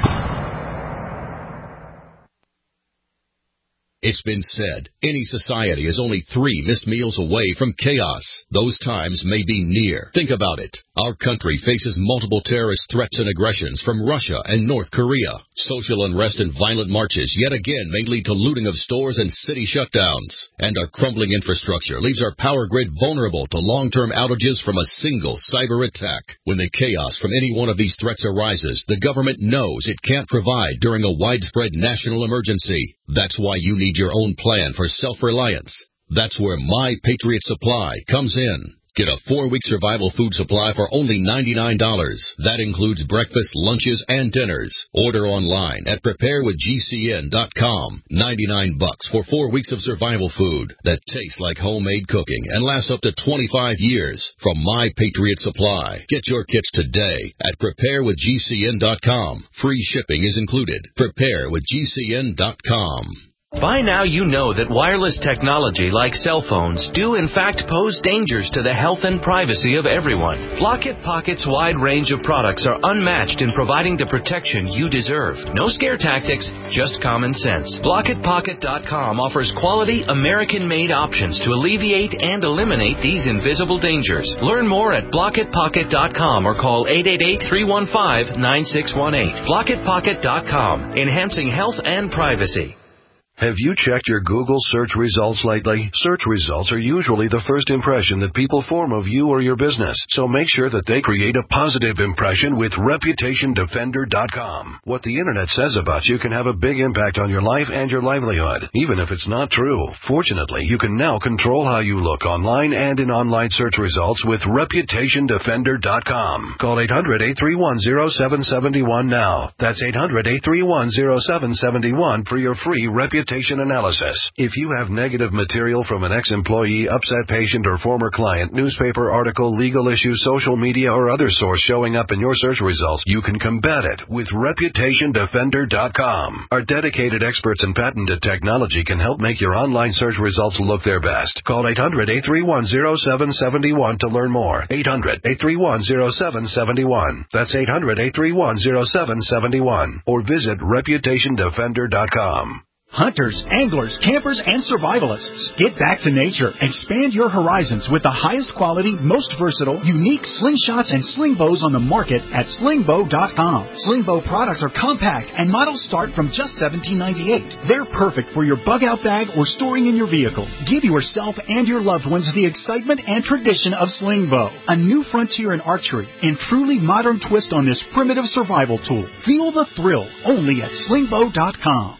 It's been said, any society is only three missed meals away from chaos. Those times may be near. Think about it. Our country faces multiple terrorist threats and aggressions from Russia and North Korea. Social unrest and violent marches yet again may lead to looting of stores and city shutdowns. And our crumbling infrastructure leaves our power grid vulnerable to long-term outages from a single cyber attack. When the chaos from any one of these threats arises, the government knows it can't provide during a widespread national emergency. That's why you need your own plan for self-reliance. That's where My Patriot Supply comes in. Get a four-week survival food supply for only ninety-nine dollars. That includes breakfast, lunches, and dinners. Order online at prepare with G C N dot com. ninety-nine bucks for four weeks of survival food that tastes like homemade cooking and lasts up to twenty-five years from My Patriot Supply. Get your kits today at prepare with G C N dot com. Free shipping is included. prepare with G C N dot com. By now you know that wireless technology like cell phones do in fact pose dangers to the health and privacy of everyone. Blockit Pocket's wide range of products are unmatched in providing the protection you deserve. No scare tactics, just common sense. Blockit Pocket dot com offers quality American-made options to alleviate and eliminate these invisible dangers. Learn more at Blockit Pocket dot com or call eight eight eight, three one five, nine six one eight. Blockit Pocket dot com, enhancing health and privacy. Have you checked your Google search results lately? Search results are usually the first impression that people form of you or your business, so make sure that they create a positive impression with Reputation Defender dot com. What the internet says about you can have a big impact on your life and your livelihood, even if it's not true. Fortunately, you can now control how you look online and in online search results with Reputation Defender dot com. Call eight hundred, eight three one, zero seven seven one now. That's eight hundred, eight three one, zero seven seven one for your free reputation analysis. If you have negative material from an ex-employee, upset patient, or former client, newspaper article, legal issue, social media, or other source showing up in your search results, you can combat it with Reputation Defender dot com. Our dedicated experts in patented technology can help make your online search results look their best. Call eight hundred, eight three one, zero seven seven one to learn more. eight hundred, eight three one, zero seven seven one. That's eight hundred, eight three one, zero seven seven one. Or visit Reputation Defender dot com. Hunters, anglers, campers, and survivalists. Get back to nature. Expand your horizons with the highest quality, most versatile, unique slingshots and sling bows on the market at sling bow dot com. Sling bow products are compact and models start from just seventeen ninety-eight. They're perfect for your bug out bag or storing in your vehicle. Give yourself and your loved ones the excitement and tradition of sling bow. A new frontier in archery and truly modern twist on this primitive survival tool. Feel the thrill only at sling bow dot com.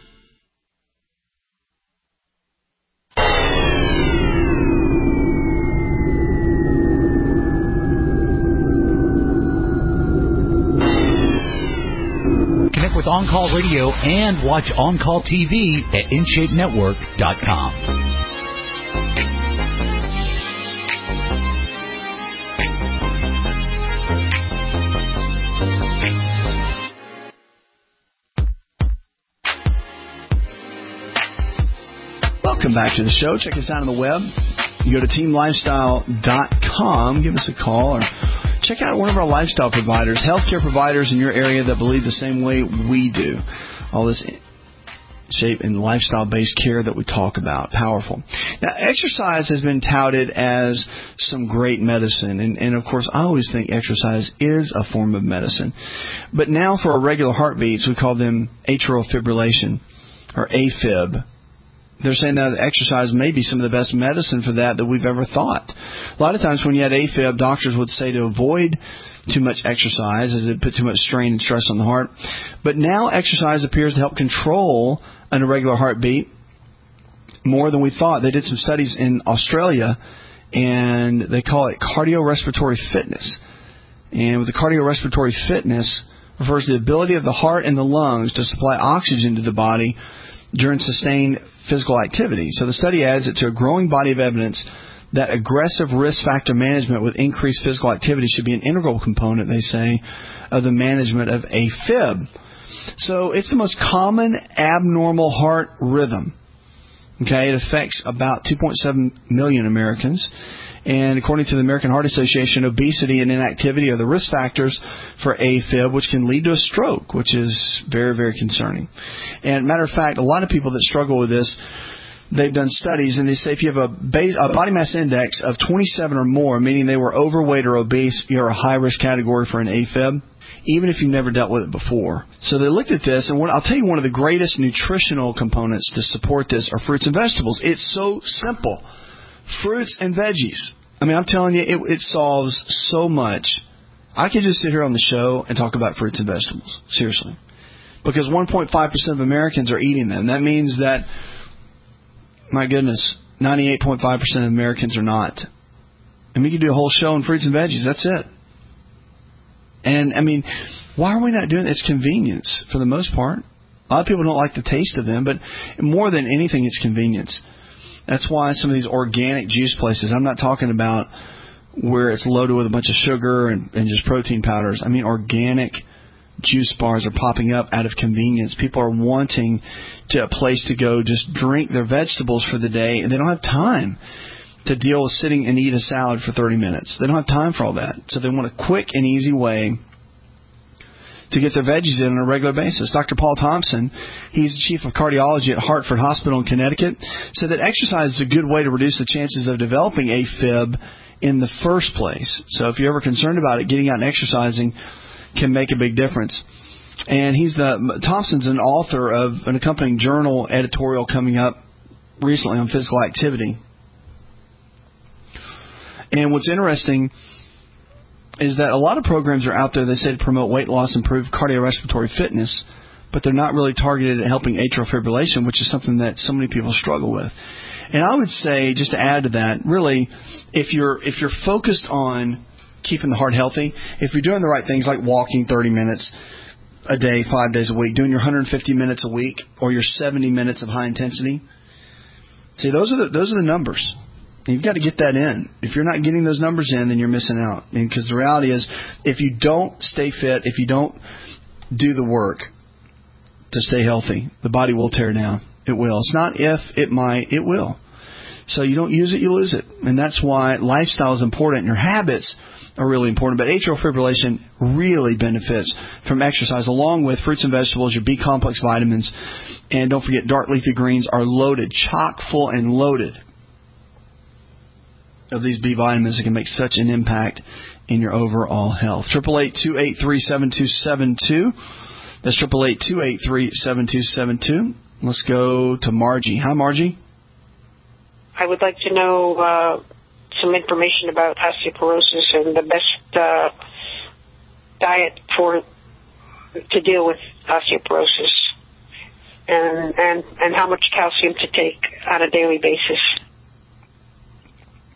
with On-Call Radio and watch On-Call T V at in shape network dot com. Welcome back to the show. Check us out on the web. You go to team lifestyle dot com. Give us a call or check out one of our lifestyle providers, healthcare providers in your area that believe the same way we do. All this shape and lifestyle-based care that we talk about. Powerful. Now, exercise has been touted as some great medicine. And, and, of course, I always think exercise is a form of medicine. But now for our regular heartbeats, we call them atrial fibrillation or AFib. They're saying that exercise may be some of the best medicine for that that we've ever thought. A lot of times when you had AFib, doctors would say to avoid too much exercise as it put too much strain and stress on the heart. But now exercise appears to help control an irregular heartbeat more than we thought. They did some studies in Australia, and they call it cardiorespiratory fitness. And with the cardiorespiratory fitness refers to the ability of the heart and the lungs to supply oxygen to the body during sustained physical activity. So the study adds it to a growing body of evidence that aggressive risk factor management with increased physical activity should be an integral component, they say, of the management of AFib. So it's the most common abnormal heart rhythm. Okay, it affects about two point seven million Americans. And according to the American Heart Association, obesity and inactivity are the risk factors for AFib, which can lead to a stroke, which is very, very concerning. And matter of fact, a lot of people that struggle with this, they've done studies, and they say if you have a, base, a body mass index of twenty-seven or more, meaning they were overweight or obese, you're a high-risk category for an AFib, even if you've never dealt with it before. So they looked at this, and what, I'll tell you one of the greatest nutritional components to support this are fruits and vegetables. It's so simple. Fruits and veggies. I mean, I'm telling you, it, it solves so much. I could just sit here on the show and talk about fruits and vegetables. Seriously. Because one point five percent of Americans are eating them. That means that, my goodness, ninety-eight point five percent of Americans are not. And we could do a whole show on fruits and veggies. That's it. And, I mean, why are we not doing it? It's convenience for the most part. A lot of people don't like the taste of them, but more than anything, it's convenience. That's why some of these organic juice places, I'm not talking about where it's loaded with a bunch of sugar and, and just protein powders. I mean organic juice bars are popping up out of convenience. People are wanting to a place to go just drink their vegetables for the day, and they don't have time to deal with sitting and eat a salad for thirty minutes. They don't have time for all that. So they want a quick and easy way to get their veggies in on a regular basis. Doctor Paul Thompson, he's chief of cardiology at Hartford Hospital in Connecticut, said that exercise is a good way to reduce the chances of developing AFib in the first place. So if you're ever concerned about it, getting out and exercising can make a big difference. And he's the Thompson's an author of an accompanying journal editorial coming up recently on physical activity. And what's interesting is that a lot of programs are out there that say to promote weight loss, improve cardiorespiratory fitness, but they're not really targeted at helping atrial fibrillation, which is something that so many people struggle with. And I would say, just to add to that, really, if you're if you're focused on keeping the heart healthy, if you're doing the right things like walking thirty minutes a day, five days a week, doing your one hundred fifty minutes a week, or your seventy minutes of high intensity, see, those are the, those are the numbers. You've got to get that in. If you're not getting those numbers in, then you're missing out. Because the reality is, if you don't stay fit, if you don't do the work to stay healthy, the body will tear down. It will. It's not if, it might, it will. So you don't use it, you lose it. And that's why lifestyle is important. Your habits are really important. But atrial fibrillation really benefits from exercise, along with fruits and vegetables, your B complex vitamins. And don't forget, dark leafy greens are loaded, chock full and loaded of these B vitamins that can make such an impact in your overall health. eight eight eight, two eight three, seven two seven two. That's eight eight eight, two eight three, seven two seven two. Let's go to Margie. Hi, Margie. I would like to know uh, some information about osteoporosis and the best uh, diet for to deal with osteoporosis, and, and, and how much calcium to take on a daily basis.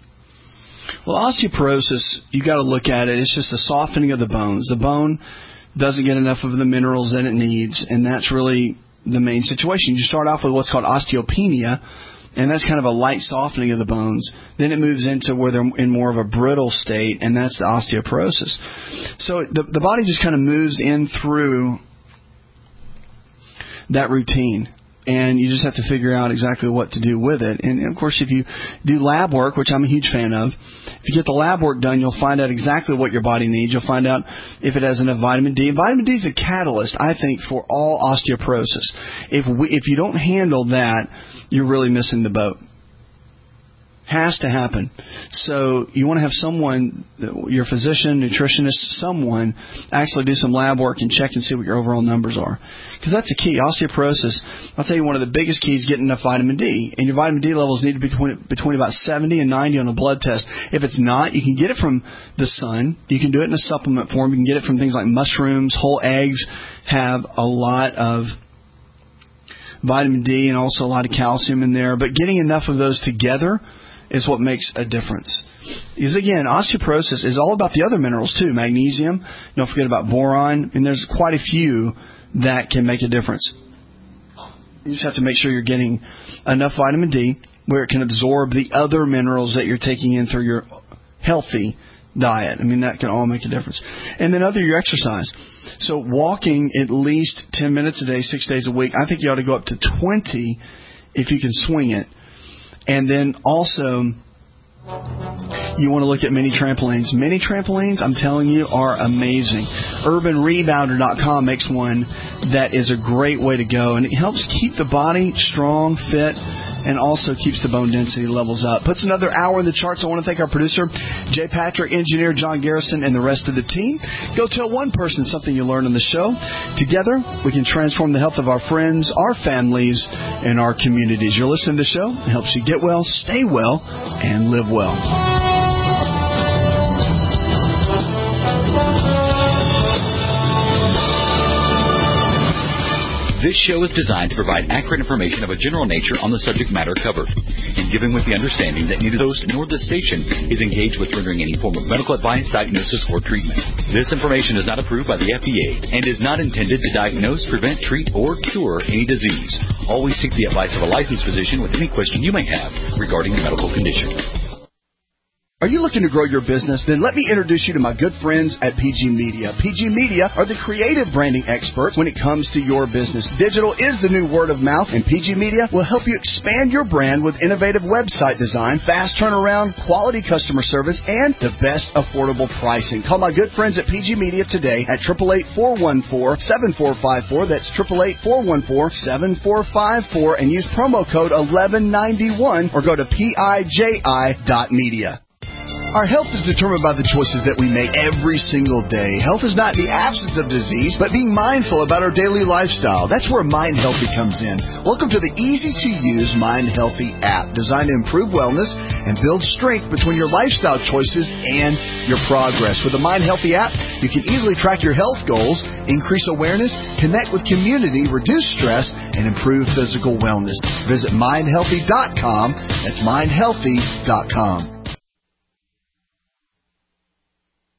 Well, osteoporosis, you got to look at it. It's just a softening of the bones. The bone doesn't get enough of the minerals that it needs, and that's really the main situation. You start off with what's called osteopenia, and that's kind of a light softening of the bones. Then it moves into where they're in more of a brittle state, and that's the osteoporosis. So the, the body just kind of moves in through that routine, and you just have to figure out exactly what to do with it. And, of course, if you do lab work, which I'm a huge fan of, if you get the lab work done, you'll find out exactly what your body needs. You'll find out if it has enough vitamin D. And vitamin D is a catalyst, I think, for all osteoporosis. If we, if you don't handle that, you're really missing the boat. Has to happen. So you want to have someone, your physician, nutritionist, someone actually do some lab work and check and see what your overall numbers are. Because that's a key. Osteoporosis, I'll tell you, one of the biggest keys is getting enough vitamin D. And your vitamin D levels need to be between, between about seventy and ninety on a blood test. If it's not, you can get it from the sun. You can do it in a supplement form. You can get it from things like mushrooms. Whole eggs have a lot of vitamin D and also a lot of calcium in there. But getting enough of those together is what makes a difference. Because, again, osteoporosis is all about the other minerals, too. Magnesium, don't forget about boron, and there's quite a few that can make a difference. You just have to make sure you're getting enough vitamin D where it can absorb the other minerals that you're taking in through your healthy diet. I mean, that can all make a difference. And then other, your exercise. So walking at least ten minutes a day, six days a week. I think you ought to go up to twenty if you can swing it. And then also, you want to look at mini trampolines. Mini trampolines, I'm telling you, are amazing. Urban Rebounder dot com makes one that is a great way to go. And it helps keep the body strong, fit, and also keeps the bone density levels up. Puts another hour in the charts. I want to thank our producer, Jay Patrick, engineer John Garrison, and the rest of the team. Go tell one person something you learned on the show. Together, we can transform the health of our friends, our families, and our communities. You're listening to the show. It helps you get well, stay well, and live well. This show is designed to provide accurate information of a general nature on the subject matter covered, and given with the understanding that neither the host nor the station is engaged with rendering any form of medical advice, diagnosis, or treatment. This information is not approved by the F D A and is not intended to diagnose, prevent, treat, or cure any disease. Always seek the advice of a licensed physician with any question you may have regarding a medical condition. Are you looking to grow your business? Then let me introduce you to my good friends at P G Media. P G Media are the creative branding experts when it comes to your business. Digital is the new word of mouth, and P G Media will help you expand your brand with innovative website design, fast turnaround, quality customer service, and the best affordable pricing. Call my good friends at P G Media today at eight eight eight, four one four, seven four five four. That's eight eight eight, four one four, seven four five four, and use promo code eleven ninety-one or go to P I J I dot media. Our health is determined by the choices that we make every single day. Health is not the absence of disease, but being mindful about our daily lifestyle. That's where Mind Healthy comes in. Welcome to the easy-to-use Mind Healthy app, designed to improve wellness and build strength between your lifestyle choices and your progress. With the Mind Healthy app, you can easily track your health goals, increase awareness, connect with community, reduce stress, and improve physical wellness. Visit mind healthy dot com. That's mind healthy dot com.